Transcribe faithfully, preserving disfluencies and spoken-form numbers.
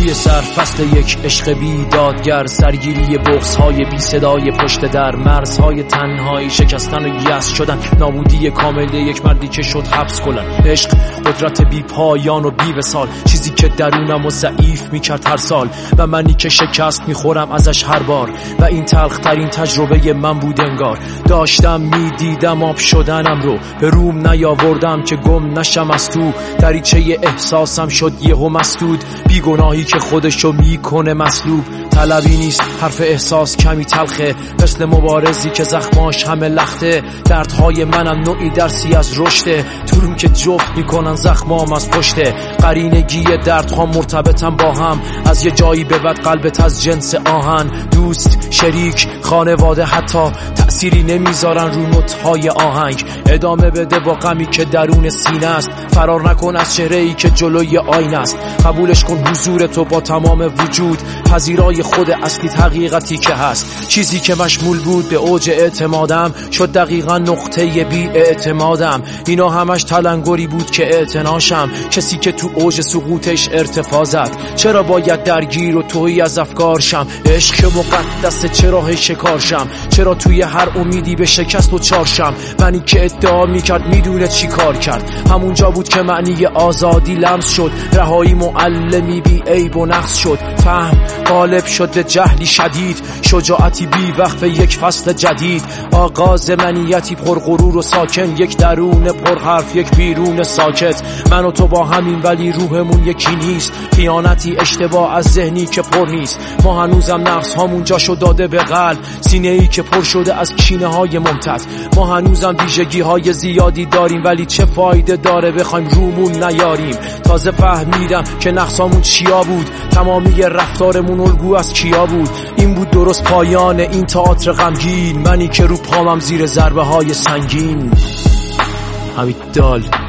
روی سر فصل یک عشق بی دادگر، سرگیری بغض های بی صدای پشت در، مرزهای تنهایی شکستن و یأس شدن، نابودی کامل یک مردی که شد حبس کلن. عشق قدرت بی پایان و بی وصال، چیزی که درونم و ضعیف میکرد هر سال، و منی که شکست میخورم ازش هر بار، و این تلخ ترین تجربه من بود انگار. داشتم میدیدم آب شدنم رو، به روم نیاوردم که گم نشم از تو، دریچه احساسم شد یهو مسدود، بیگناهی که خودشو میکنه مسلوب. طلبی نیست حرف احساس کمی تلخه، مثل مبارزی که زخماش همه لخته، دردهای منم نوعی درسی از رشته، طولم که جفت میکنن زخمام از پشته. قرینگی دردها مرتبطم با هم، از یه جایی به بعد قلبت از جنس آهن. دوست، شریک، خانواده حتی تأثیری نمیذارن رو نوت‌های آهنگ. ادامه بده با غمی که درون سینه است، فرار نکن از چهره‌ای که جلوی آینه است. قبولش کن حضور تو با تمام وجود، پذیرای خود اصلی حقیقتی که هست. چیزی که مشمول بود به اوج اعتمادم، شد دقیقا نقطه بی اعتمادم. اینا همش تلنگری بود که اعتناشم، کسی که تو اوج سقوطش ارتفاع زد. چرا باید درگیر و تویی از افکارشم؟ عشق که مقدسه چرا هی شکارشم؟ چرا توی هر امیدی به شکست و چارشم؟ منی که ادعا میکرد میدونه چی کار کرد، همونجا بود که معنی آزادی لمس شد. رهایی معلمی بی عیب و نقص شد، فهم غالب شد به جهلی شدید، شجاعتی بی وقف یک فصل جدید. آغاز منیتی پرغرور و ساکن، یک درون پر حرف یک بیرون ساکت. من و تو با همین ولی روحمون یکی نیست، خیانتی اشتباه از ذهنی که پر نیست. ما هنوزم نقص هامون جاشو داده به قلب، سینه ای که پر شده از کینه های ممتد. ما هنوزم ویژگی های زیادی داریم، ولی چه فایده داره بخوایم رومون نیاریم. تازه فهمیدم که نقصامون چیا بود، تمامی رفتارمون الگو از کیا بود. این بود درست پایان این تئاتر غمگین، منی که رو پامم زیر ضربه های سنگین. حمید دال.